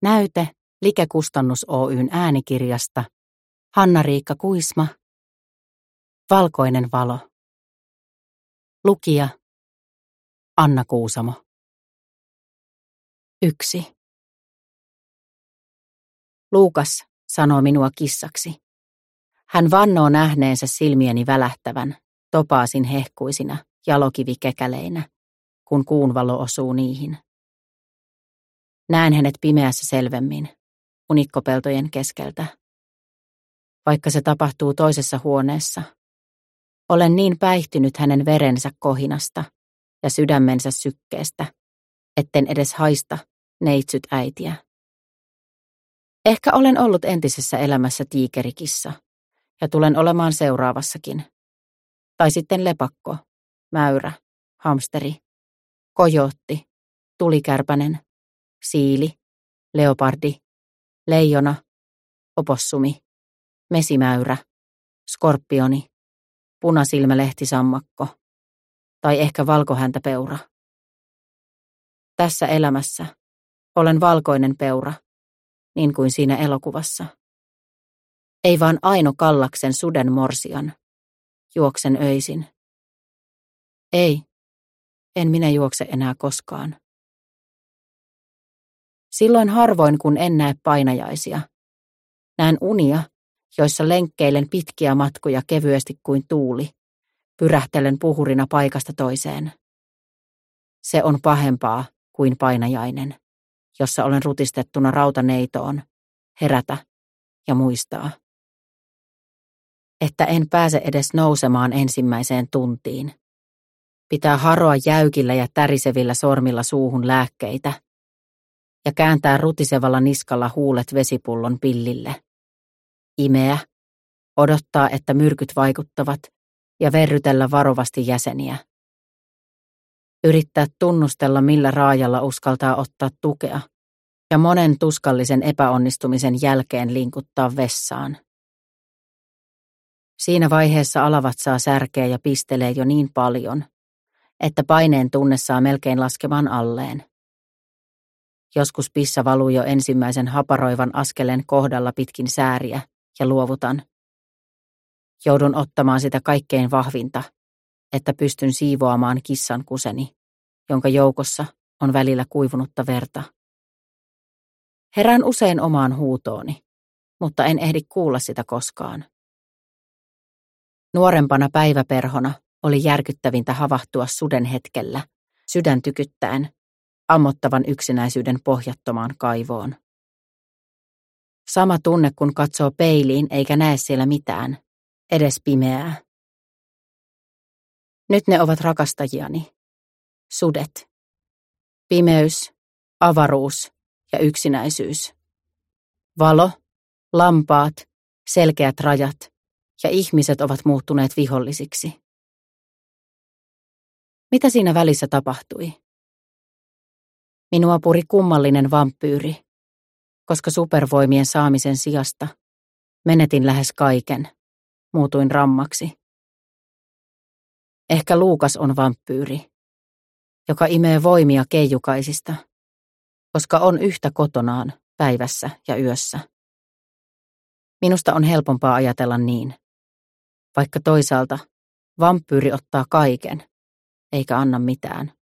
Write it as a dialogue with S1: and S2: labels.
S1: Näyte Like-kustannus Oyn äänikirjasta. Hanna-Riikka Kuisma. Valkoinen valo. Lukija Anna Kuusamo. 1. Luukas sanoo minua kissaksi. Hän vannoo nähneensä silmieni välähtävän, topaasin hehkuisina, jalokivikäkäleinä, kun kuun valo osuu niihin. Näen hänet pimeässä selvemmin, unikkopeltojen keskeltä. Vaikka se tapahtuu toisessa huoneessa, olen niin päihtynyt hänen verensä kohinasta ja sydämensä sykkeestä, etten edes haista neitsyt äitiä. Ehkä olen ollut entisessä elämässä tiikerikissa ja tulen olemaan seuraavassakin. Tai sitten lepakko, mäyrä, hamsteri, kojootti, tulikärpänen, siili, leopardi, leijona, opossumi, mesimäyrä, skorpioni, punasilmälehtisammakko tai ehkä valkohäntäpeura. Tässä elämässä olen valkoinen peura, niin kuin siinä elokuvassa. Ei vaan Aino Kallaksen suden morsian. Juoksen öisin. Ei, en minä juokse enää koskaan. Silloin harvoin kun en näe painajaisia. Näen unia, joissa lenkkeilen pitkiä matkoja kevyesti kuin tuuli, pyrähtelen puhurina paikasta toiseen. Se on pahempaa kuin painajainen, jossa olen rutistettuna rautaneitoon, herätä ja muistaa. Että en pääse edes nousemaan ensimmäiseen tuntiin. Pitää haroa jäykillä ja tärisevillä sormilla suuhun lääkkeitä ja kääntää rutisevalla niskalla huulet vesipullon pillille. Imeä, odottaa, että myrkyt vaikuttavat ja verrytellä varovasti jäseniä. Yrittää tunnustella, millä raajalla uskaltaa ottaa tukea ja monen tuskallisen epäonnistumisen jälkeen linkuttaa vessaan. Siinä vaiheessa alavatsaa särkee ja pistelee jo niin paljon, että paineen tunne saa melkein laskemaan alleen. Joskus pissa valuu jo ensimmäisen haparoivan askeleen kohdalla pitkin sääriä ja luovutan. Joudun ottamaan sitä kaikkein vahvinta, että pystyn siivoamaan kissan kuseni, jonka joukossa on välillä kuivunutta verta. Herään usein omaan huutooni, mutta en ehdi kuulla sitä koskaan. Nuorempana päiväperhona oli järkyttävintä havahtua suden hetkellä, sydän tykyttäen, ammottavan yksinäisyyden pohjattomaan kaivoon. Sama tunne, kun katsoo peiliin eikä näe siellä mitään, edes pimeää. Nyt ne ovat rakastajiani. Sudet. Pimeys, avaruus ja yksinäisyys. Valo, lampaat, selkeät rajat ja ihmiset ovat muuttuneet vihollisiksi. Mitä siinä välissä tapahtui? Minua puri kummallinen vampyyri, koska supervoimien saamisen sijasta menetin lähes kaiken, muutuin rammaksi. Ehkä Luukas on vampyyri, joka imee voimia keijukaisista, koska on yhtä kotonaan päivässä ja yössä. Minusta on helpompaa ajatella niin, vaikka toisaalta vampyyri ottaa kaiken, eikä anna mitään.